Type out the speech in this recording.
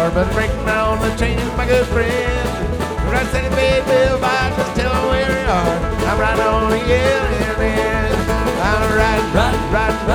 car, but breaking down the chain is my good friend.